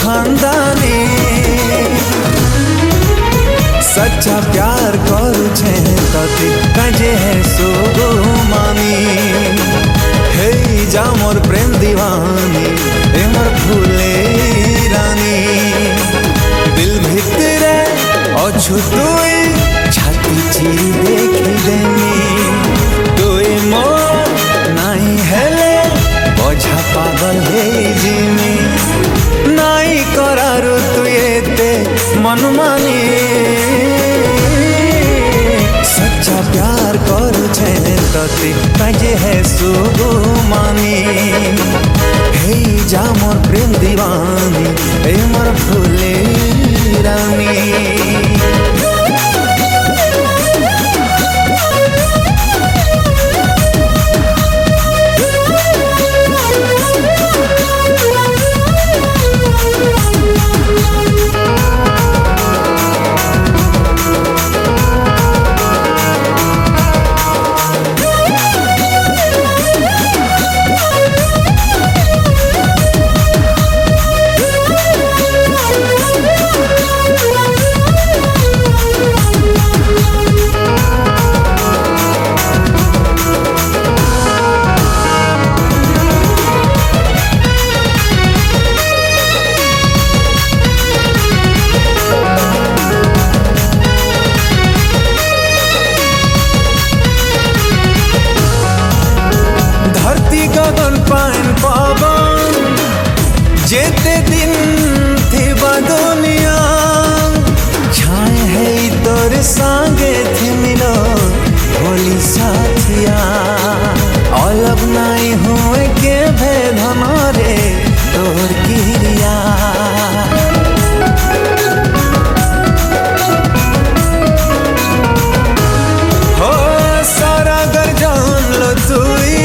खानदानी सच्चा प्यार करू छे तते काजे है सो मानी हे जा मोर प्रेम दीवानी ए मोर फूले रानी दिल भितरे अछु तुई छाती चिरी देखी देनी तुई मोर नाई हेले बोझा पागल हे जिमी नाई करारु तुई एते मन मानी सच्चा प्यार करू छे तते काजे है सो मानी हे जा मोर प्रेम दीवानी ए मोर फूले रानी गगन पाइन पवन जेते दिन थी दुनिया छाए है तोर संगे थी मिलो भोली साथिया अलग नहीं हुए के भेदन रे तोर किरिया हो सारा घर जान लो तुई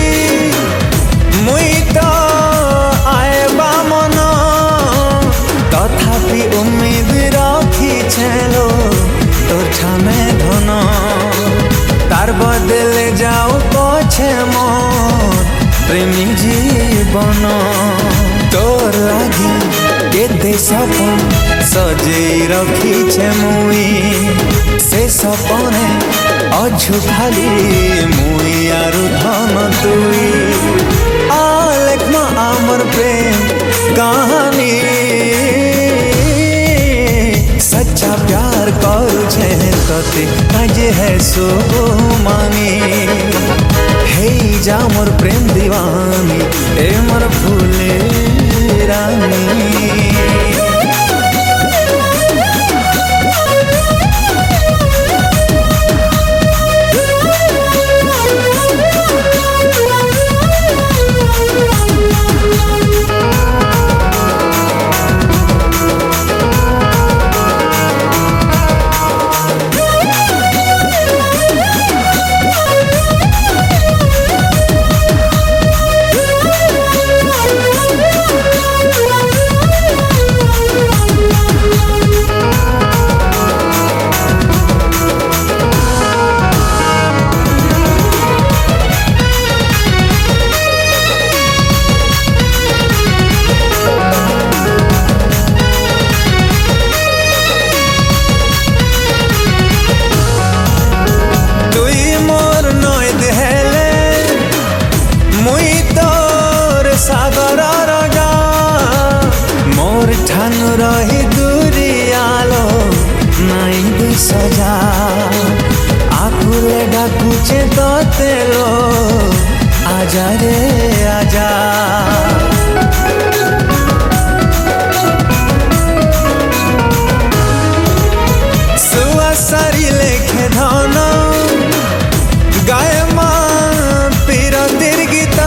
तथापि उम्मीद रखी छेलो तोर छाने धन तार बदले जाओ पछे मोर प्रेमी जीवन तोर लागी केते सपन सजे रखी छे मुई से सपने अझु खाली मुई आरु धन तुई आलेख मा आमर प्रेम कहानी सच्चा प्यार करू छे तते काजे है सो मानी हे जा मोर प्रेम दीवानी ए मोर फूले रानी सागर राजा मोर ठान रही दूरी आलो नाई सजा आकुले डाकुचे तते लो आजा रे आजा सुआ सारी लेखे धन गाय माँ पीरा दीर्घिता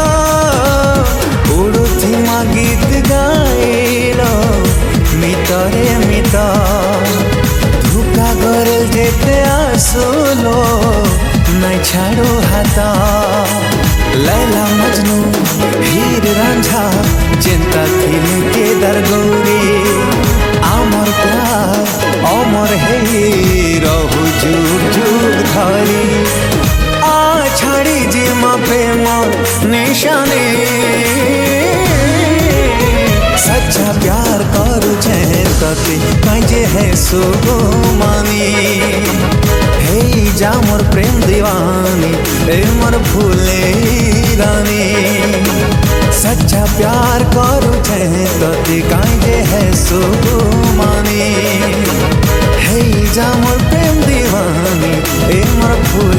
गीत गाइलो मितरे मित धोखा करल जेते आसुलो नहीं छाड़ो हाथा लैला मजनू हीर रांझा चिंता थिल के दर गौरी आमर प्यार अमर हे रहु जुग जुग धरी आ छाड़ी जिमा प्रेम निशानी सच्चा प्यार करू छे मोर प्रेम दीवानी ए मोर फूले रानी। सच्चा प्यार करू छे तो कांजे है सुमानी। हे जा मोर प्रेम दीवानी ए मोर फूले